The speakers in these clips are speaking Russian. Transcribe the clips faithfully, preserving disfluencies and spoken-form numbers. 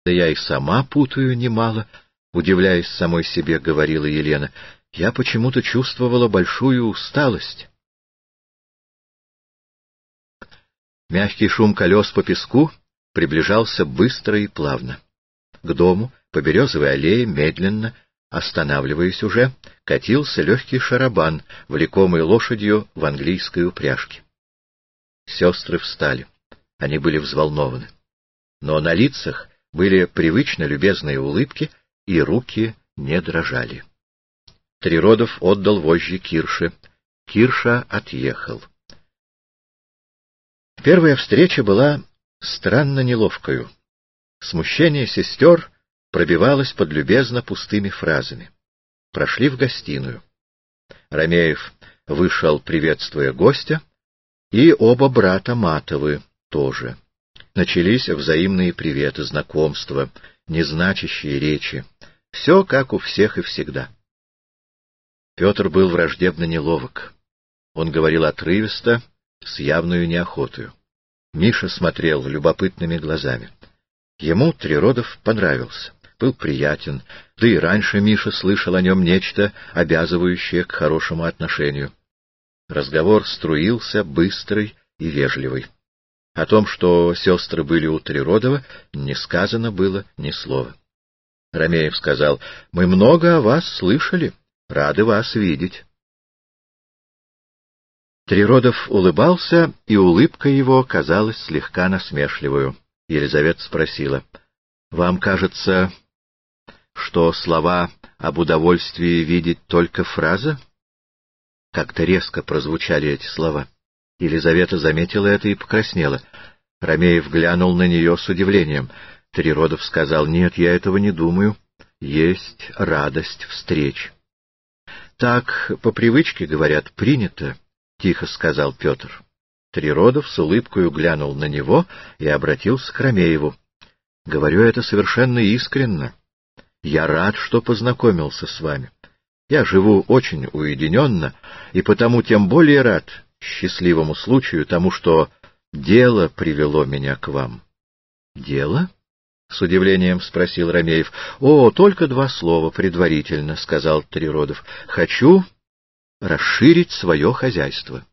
— Да я и сама путаю немало, — удивляясь самой себе, говорила Елена. — Я почему-то чувствовала большую усталость. Мягкий шум колес по песку приближался быстро и плавно. К дому, по березовой аллее, медленно, останавливаясь уже, катился легкий шарабан, влекомый лошадью в английской упряжке. Сестры встали. Они были взволнованы. Но на лицах были привычно любезные улыбки, и руки не дрожали. Триродов отдал вожжи Кирше. Кирша отъехал. Первая встреча была странно неловкою. Смущение сестер пробивалось под любезно пустыми фразами. Прошли в гостиную. Ромеев вышел, приветствуя гостя, и оба брата Матовы тоже. Начались взаимные приветы, знакомства, незначащие речи. Все как у всех и всегда. Петр был враждебно неловок. Он говорил отрывисто, с явною неохотою. Миша смотрел любопытными глазами. Ему Триродов понравился, был приятен, да и раньше Миша слышал о нем нечто, обязывающее к хорошему отношению. Разговор струился, быстрый и вежливый. О том, что сестры были у Триродова, не сказано было ни слова. Ромеев сказал: — Мы много о вас слышали, рады вас видеть. Триродов улыбался, и улыбка его казалась слегка насмешливою. Елизавета спросила: — Вам кажется, что слова об удовольствии видеть только фраза? Как-то резко прозвучали эти слова. Елизавета заметила это и покраснела. Ромеев глянул на нее с удивлением. Триродов сказал: — Нет, я этого не думаю. Есть радость встреч. — Так, по привычке, говорят, принято, — тихо сказал Петр. Триродов с улыбкою глянул на него и обратился к Ромееву. — Говорю это совершенно искренно. Я рад, что познакомился с вами. Я живу очень уединенно, и потому тем более рад счастливому случаю, тому, что дело привело меня к вам. — Дело? — с удивлением спросил Ромеев. — О, только два слова предварительно, — сказал Триродов. — Хочу расширить свое хозяйство.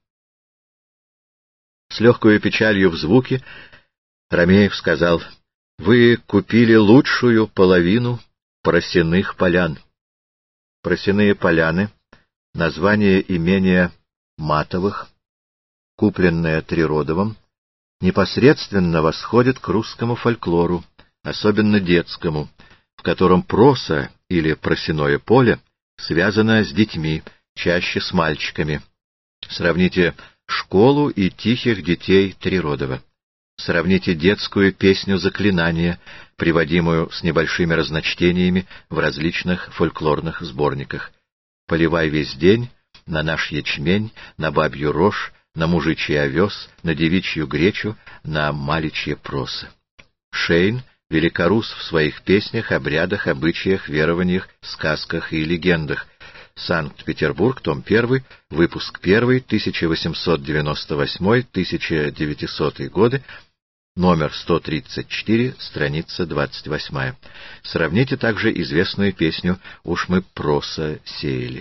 С легкой печалью в звуке Ромеев сказал: — Вы купили лучшую половину Просяных полян. Просяные поляны — название имения Матовых, купленное Триродовым, непосредственно восходит к русскому фольклору, особенно детскому, в котором проса или просяное поле связано с детьми, чаще с мальчиками. Сравните школу и тихих детей Триродова. Сравните детскую песню заклинания, приводимую с небольшими разночтениями в различных фольклорных сборниках. «Поливай весь день на наш ячмень, на бабью рожь, на мужичий овес, на девичью гречу, на маличье проса». Шейн — великорус в своих песнях, обрядах, обычаях, верованиях, сказках и легендах. Санкт-Петербург, том первый, выпуск первый, тысяча восемьсот девяносто восьмой — тысяча девятисотый годы, номер сто тридцать четыре, страница двадцать восьмая. Сравните также известную песню «Уж мы проса сеяли».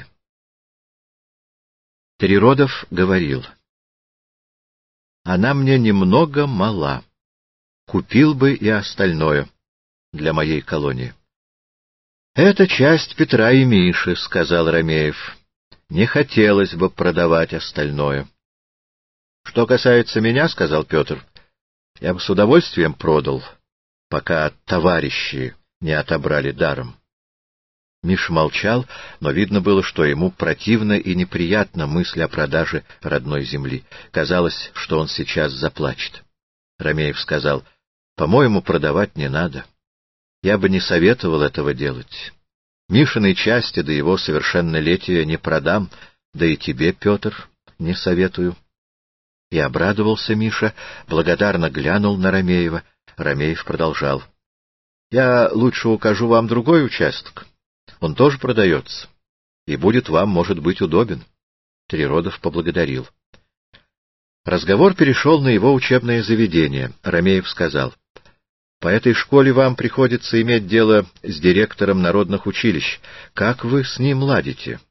Триродов говорил: «Она мне немного мала. Купил бы и остальное для моей колонии». «Это часть Петра и Миши», — сказал Ромеев. «Не хотелось бы продавать остальное». «Что касается меня, — сказал Петр, — я бы с удовольствием продал, пока товарищи не отобрали даром». Миша молчал, но видно было, что ему противна и неприятна мысль о продаже родной земли. Казалось, что он сейчас заплачет. Ромеев сказал: «По-моему, продавать не надо. Я бы не советовал этого делать. Мишиной части до его совершеннолетия не продам, да и тебе, Петр, не советую». И обрадовался Миша, благодарно глянул на Ромеева. Ромеев продолжал: «Я лучше укажу вам другой участок. Он тоже продается, и будет вам, может быть, удобен». Триродов поблагодарил. Разговор перешел на его учебное заведение. Ромеев сказал: По этой школе вам приходится иметь дело с директором народных училищ. Как вы с ним ладите?